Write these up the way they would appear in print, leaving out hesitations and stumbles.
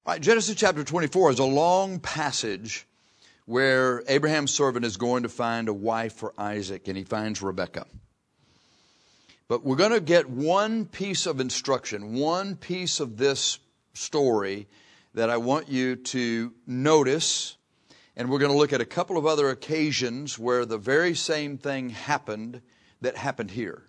All right, Genesis chapter 24 is a long passage where Abraham's servant is going to find a wife for Isaac, and he finds Rebekah. But we're going to get one piece of instruction, one piece of this story that I want you to notice. And we're going to look at a couple of other occasions where the very same thing happened that happened here.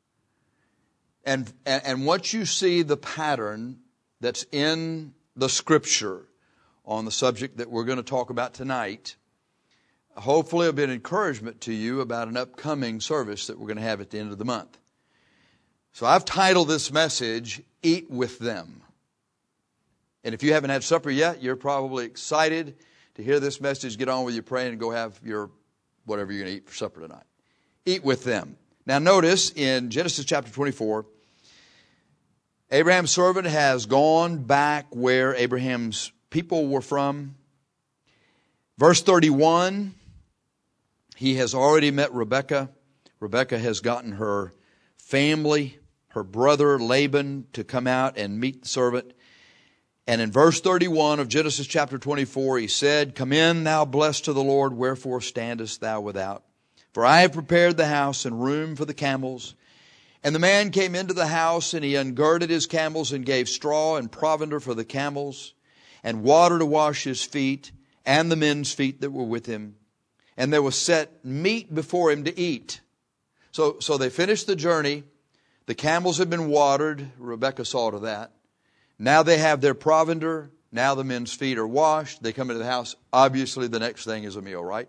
And once you see the pattern that's in the Scripture on the subject that we're going to talk about tonight, hopefully it'll be an encouragement to you about an upcoming service that we're going to have at the end of the month. So I've titled this message, Eat with Them. And if you haven't had supper yet, you're probably excited to hear this message. Get on with your praying and go have your whatever you're going to eat for supper tonight. Eat with them. Now notice in Genesis chapter 24, Abraham's servant has gone back where Abraham's people were from. Verse 31, he has already met Rebekah. Rebekah has gotten her family, her brother Laban, to come out and meet the servant. And in verse 31 of Genesis chapter 24, he said, "Come in, thou blessed of the Lord, wherefore standest thou without? For I have prepared the house and room for the camels." And the man came into the house, and he ungirded his camels, and gave straw and provender for the camels, and water to wash his feet, and the men's feet that were with him. And there was set meat before him to eat. So they finished the journey. The camels had been watered. Rebekah saw to that. Now they have their provender. Now the men's feet are washed. They come into the house. Obviously the next thing is a meal, right?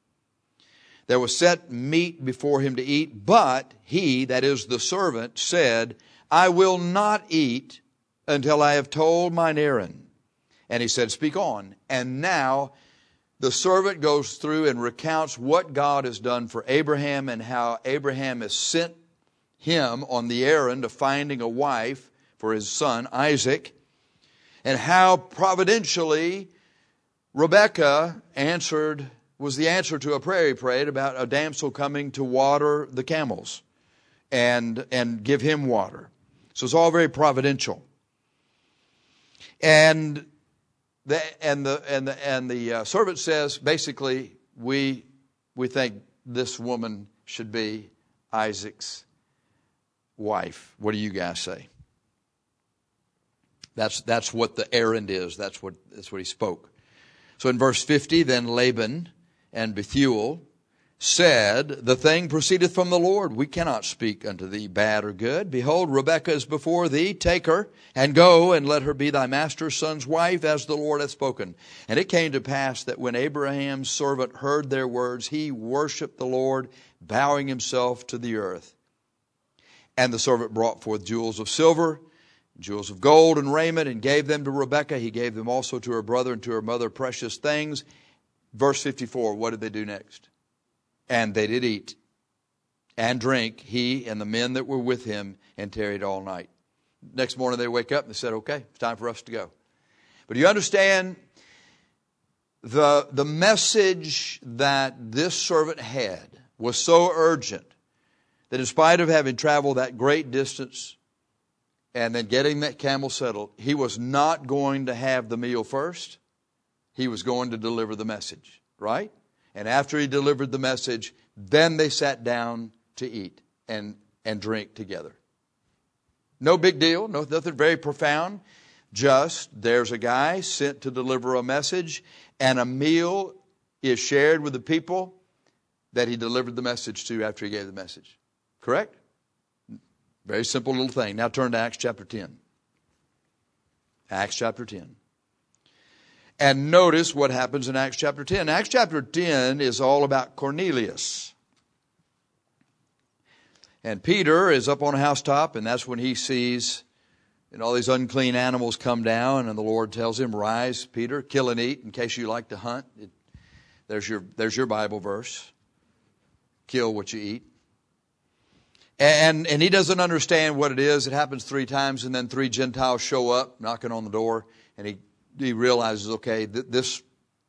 There was set meat before him to eat, but he, that is the servant, said, "I will not eat until I have told mine errand." And he said, "Speak on." And now the servant goes through and recounts what God has done for Abraham and how Abraham has sent him on the errand of finding a wife for his son Isaac, and how providentially Rebekah was the answer to a prayer he prayed about a damsel coming to water the camels and give him water. So it's all very providential. And the servant says, basically, we think this woman should be Isaac's wife. What do you guys say? That's what the errand is. That's what he spoke. So in verse 50, then Laban and Bethuel said, "The thing proceedeth from the Lord. We cannot speak unto thee bad or good. Behold, Rebekah is before thee. Take her, and go, and let her be thy master's son's wife, as the Lord hath spoken." And it came to pass that when Abraham's servant heard their words, he worshipped the Lord, bowing himself to the earth. And the servant brought forth jewels of silver, jewels of gold, and raiment, and gave them to Rebekah. He gave them also to her brother and to her mother precious things. Verse 54, what did they do next? And they did eat and drink, he and the men that were with him, and tarried all night. Next morning they wake up and they said, "Okay, it's time for us to go." But you understand the message that this servant had was so urgent that in spite of having traveled that great distance and then getting that camel settled, he was not going to have the meal first. He was going to deliver the message, right? And after he delivered the message, then they sat down to eat and drink together. No big deal, nothing very profound. Just there's a guy sent to deliver a message, and a meal is shared with the people that he delivered the message to after he gave the message. Correct? Very simple little thing. Now turn to Acts chapter 10. Acts chapter 10. And notice what happens in Acts chapter 10. Acts chapter 10 is all about Cornelius. And Peter is up on a housetop, and that's when he sees all these unclean animals come down, and the Lord tells him, "Rise, Peter, kill and eat," in case you like to hunt. There's your Bible verse. Kill what you eat. And he doesn't understand what it is. It happens 3 times, and then 3 Gentiles show up knocking on the door, and he realizes, okay, this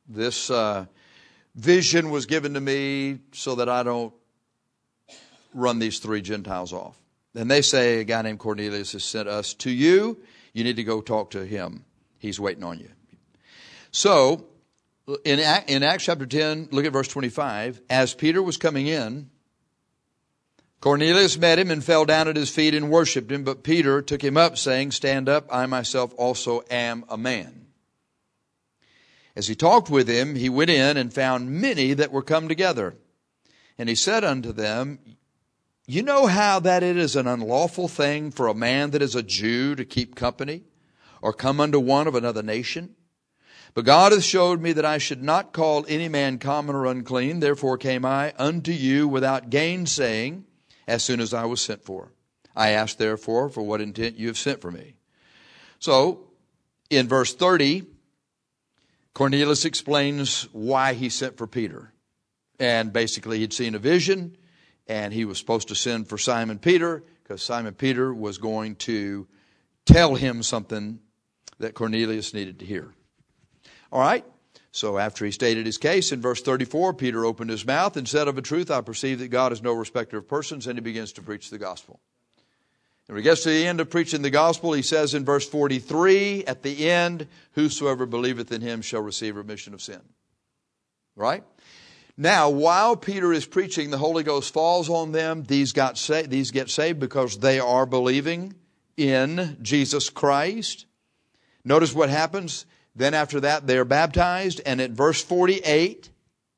vision was given to me so that I don't run these 3 Gentiles off. And they say, a guy named Cornelius has sent us to you. You need to go talk to him. He's waiting on you. So, in Acts chapter 10, look at verse 25. As Peter was coming in, Cornelius met him and fell down at his feet and worshipped him. But Peter took him up, saying, Stand up, I myself also am a man. As he talked with him, he went in and found many that were come together. And he said unto them, You know how that it is an unlawful thing for a man that is a Jew to keep company, or come unto one of another nation? But God hath showed me that I should not call any man common or unclean. Therefore came I unto you without gainsaying, as soon as I was sent for. I ask therefore for what intent you have sent for me. So, in verse 30, Cornelius explains why he sent for Peter. And basically he'd seen a vision, and he was supposed to send for Simon Peter, because Simon Peter was going to tell him something that Cornelius needed to hear. All right, so after he stated his case, in verse 34, Peter opened his mouth and said, Of a truth, I perceive that God is no respecter of persons, and he begins to preach the gospel. And when he gets to the end of preaching the gospel, he says in verse 43, at the end, Whosoever believeth in him shall receive remission of sin. Right? Now, while Peter is preaching, the Holy Ghost falls on them. These get saved because they are believing in Jesus Christ. Notice what happens. Then after that, they are baptized. And at verse 48,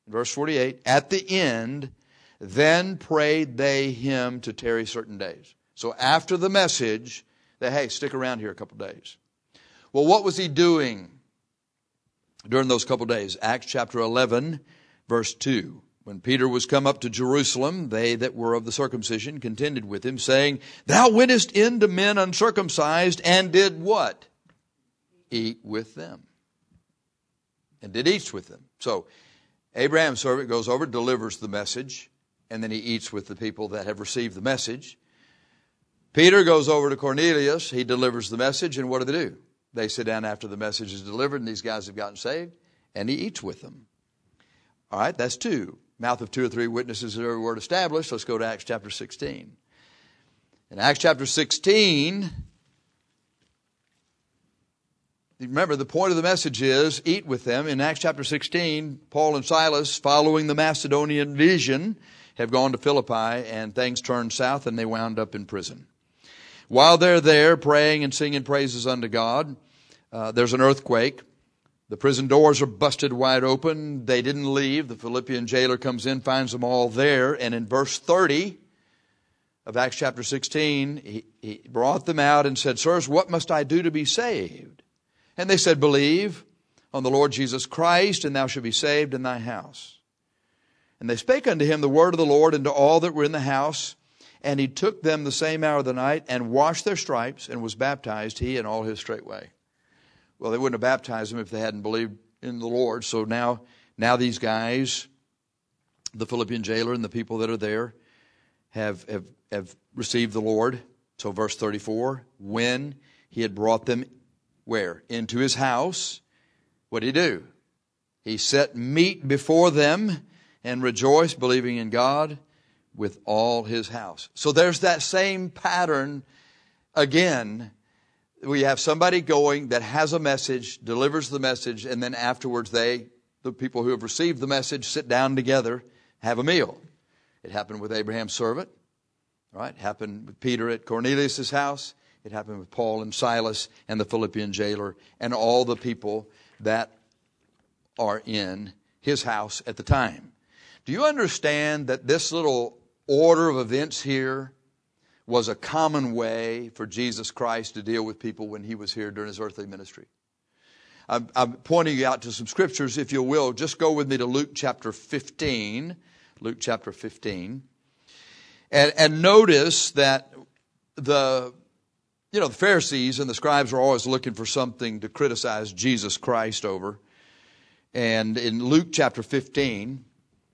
at the end, then prayed they him to tarry certain days. So after the message, hey, stick around here a couple days. Well, what was he doing during those couple days? Acts chapter 11, verse 2. When Peter was come up to Jerusalem, they that were of the circumcision contended with him, saying, Thou wentest in to men uncircumcised, and did what? Eat with them. And did eat with them. So Abraham's servant goes over, delivers the message, and then he eats with the people that have received the message. Peter goes over to Cornelius, he delivers the message, and what do? They sit down after the message is delivered, and these guys have gotten saved, and he eats with them. All right, that's two. Mouth of two or three witnesses is every word established. Let's go to Acts chapter 16. In Acts chapter 16, remember, the point of the message is eat with them. In Acts chapter 16, Paul and Silas, following the Macedonian vision, have gone to Philippi, and things turned south, and they wound up in prison. While they're there praying and singing praises unto God, there's an earthquake. The prison doors are busted wide open. They didn't leave. The Philippian jailer comes in, finds them all there. And in verse 30 of Acts chapter 16, he brought them out and said, Sirs, what must I do to be saved? And they said, Believe on the Lord Jesus Christ, and thou shalt be saved in thy house. And they spake unto him the word of the Lord, and to all that were in the house. And he took them the same hour of the night, and washed their stripes, and was baptized, he and all his straightway. Well, they wouldn't have baptized him if they hadn't believed in the Lord. So now these guys, the Philippian jailer and the people that are there, have received the Lord. So verse 34, when he had brought them where? Into his house. What did he do? He set meat before them and rejoiced, believing in God with all his house. So there's that same pattern again. We have somebody going that has a message, delivers the message, and then afterwards the people who have received the message, sit down together, have a meal. It happened with Abraham's servant, right? It happened with Peter at Cornelius' house. It happened with Paul and Silas and the Philippian jailer and all the people that are in his house at the time. Do you understand that this little order of events here was a common way for Jesus Christ to deal with people when he was here during his earthly ministry? I'm pointing you out to some scriptures, if you will. Just go with me to Luke chapter 15. Luke chapter 15. And notice that the Pharisees and the scribes are always looking for something to criticize Jesus Christ over. And in Luke chapter 15,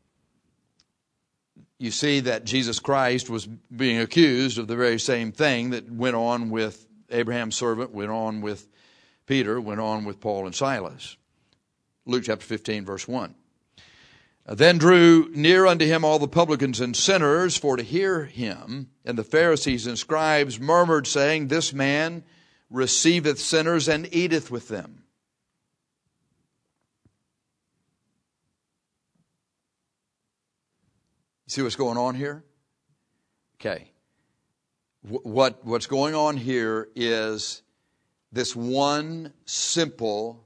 you see that Jesus Christ was being accused of the very same thing that went on with Abraham's servant, went on with Peter, went on with Paul and Silas. Luke chapter 15, verse 1. Then drew near unto him all the publicans and sinners for to hear him. And the Pharisees and scribes murmured, saying, This man receiveth sinners and eateth with them. See what's going on here? Okay. What's going on here is this one simple,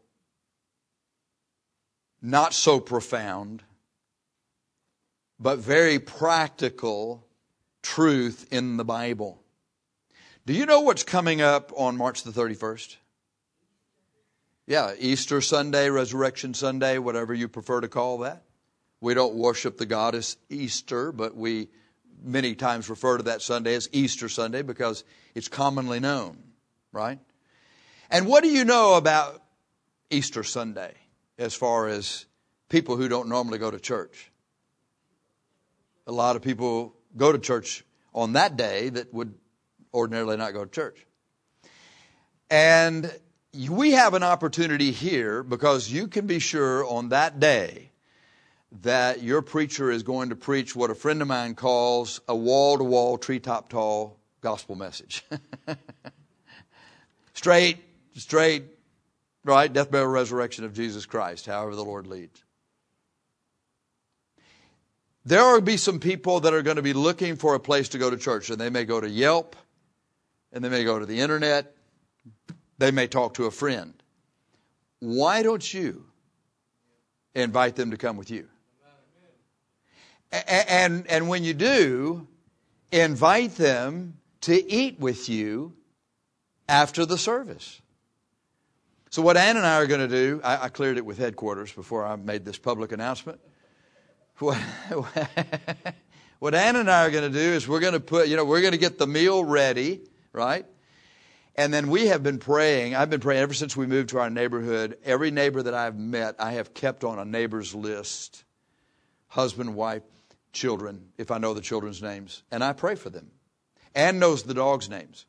not so profound, but very practical truth in the Bible. Do you know what's coming up on March the 31st? Yeah, Easter Sunday, Resurrection Sunday, whatever you prefer to call that. We don't worship the goddess Easter, but we many times refer to that Sunday as Easter Sunday because it's commonly known, right? And what do you know about Easter Sunday as far as people who don't normally go to church? A lot of people go to church on that day that would ordinarily not go to church. And we have an opportunity here because you can be sure on that day that your preacher is going to preach what a friend of mine calls a wall-to-wall, treetop tall gospel message. Straight, right? Death, burial, resurrection of Jesus Christ, however the Lord leads. There will be some people that are going to be looking for a place to go to church, and they may go to Yelp, and they may go to the internet, they may talk to a friend. Why don't you invite them to come with you? And when you do, invite them to eat with you after the service. So what Ann and I are going to do, I cleared it with headquarters before I made this public announcement. What Ann and I are going to do is we're going to get the meal ready, right? And then we have been praying. I've been praying ever since we moved to our neighborhood. Every neighbor that I've met, I have kept on a neighbor's list. Husband, wife, children, if I know the children's names. And I pray for them. Ann knows the dogs' names.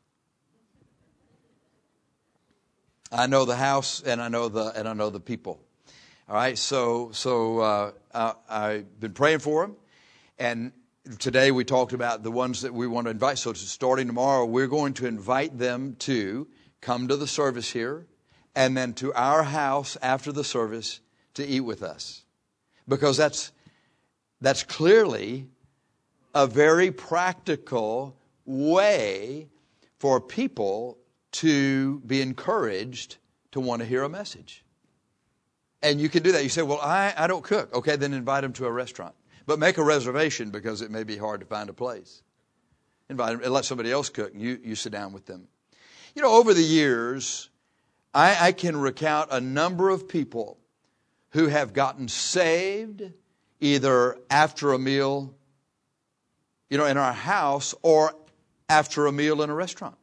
I know the house and I know the people. All right, so I've been praying for them, and today we talked about the ones that we want to invite. So starting tomorrow, we're going to invite them to come to the service here, and then to our house after the service to eat with us, because that's clearly a very practical way for people to be encouraged to want to hear a message. And you can do that. You say, well, I don't cook. Okay, then invite them to a restaurant. But make a reservation because it may be hard to find a place. Invite them and let somebody else cook, and you sit down with them. You know, over the years, I can recount a number of people who have gotten saved either after a meal, in our house or after a meal in a restaurant.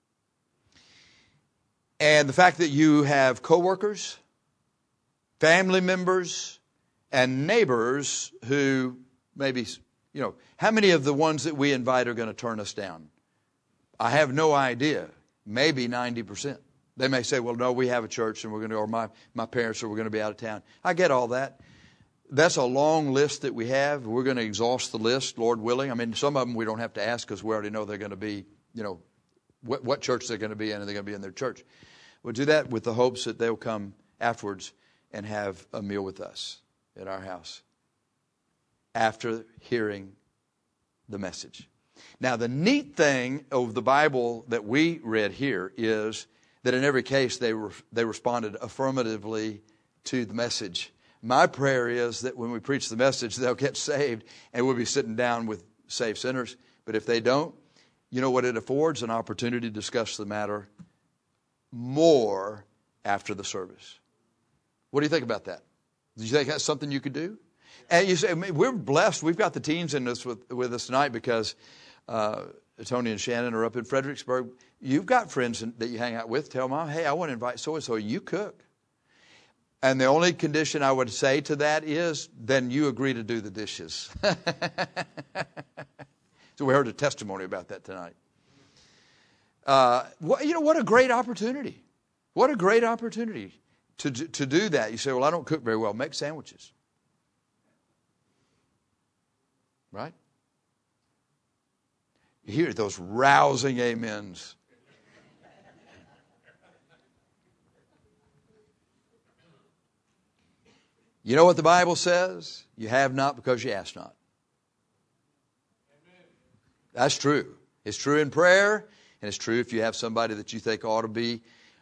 And the fact that you have coworkers, family members, and neighbors who maybe, how many of the ones that we invite are going to turn us down? I have no idea. Maybe 90%. They may say, well, no, we have a church and we're going to, or my parents are, we're going to be out of town. I get all that. That's a long list that we have. We're going to exhaust the list, Lord willing. I mean, some of them we don't have to ask because we already know they're going to be, what church they're going to be in, and they're going to be in their church. We'll do that with the hopes that they'll come afterwards and have a meal with us at our house after hearing the message. Now, the neat thing of the Bible that we read here is that in every case they responded affirmatively to the message. My prayer is that when we preach the message, they'll get saved and we'll be sitting down with saved sinners. But if they don't, you know what it affords? An opportunity to discuss the matter more after the service. What do you think about that? Do you think that's something you could do? And you say, we're blessed. We've got the teens in this with us tonight because Tony and Shannon are up in Fredericksburg. You've got friends that you hang out with. Tell Mom, hey, I want to invite so-and-so. You cook. And the only condition I would say to that is, then you agree to do the dishes. So we heard a testimony about that tonight. What a great opportunity. What a great opportunity to do that. You say, well, I don't cook very well. Make sandwiches. Right? You hear those rousing amens. You know what the Bible says? You have not because you ask not. That's true. It's true in prayer, and it's true if you have somebody that you think ought to be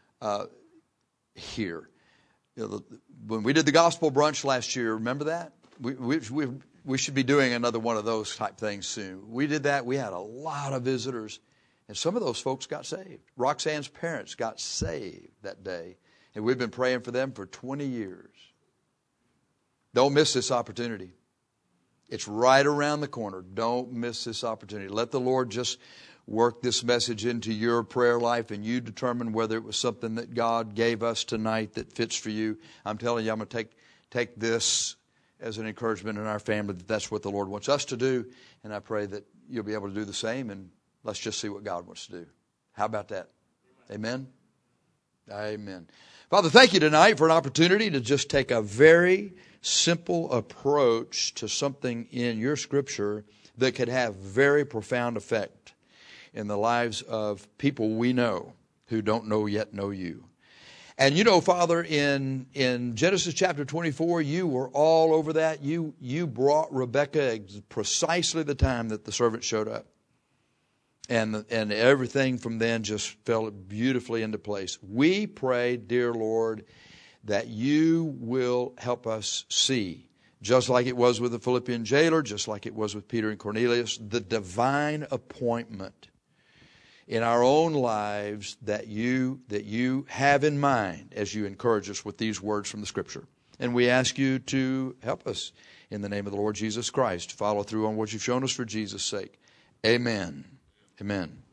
here. When we did the gospel brunch last year, remember that? We should be doing another one of those type things soon. We did that. We had a lot of visitors, and some of those folks got saved. Roxanne's parents got saved that day, and we've been praying for them for 20 years. Don't miss this opportunity. It's right around the corner. Don't miss this opportunity. Let the Lord just work this message into your prayer life, and you determine whether it was something that God gave us tonight that fits for you. I'm telling you, I'm going to take this as an encouragement in our family that that's what the Lord wants us to do, and I pray that you'll be able to do the same, and let's just see what God wants to do. How about that? Amen? Amen. Father, thank you tonight for an opportunity to just take a very simple approach to something in your Scripture that could have very profound effect in the lives of people we know who don't know yet know you. And you know, Father, in Genesis chapter 24, you were all over that. You brought Rebekah precisely the time that the servant showed up. And everything from then just fell beautifully into place. We pray, dear Lord, that you will help us see, just like it was with the Philippian jailer, just like it was with Peter and Cornelius, the divine appointment in our own lives that you have in mind as you encourage us with these words from the Scripture. And we ask you to help us in the name of the Lord Jesus Christ. Follow through on what you've shown us for Jesus' sake. Amen. Amen.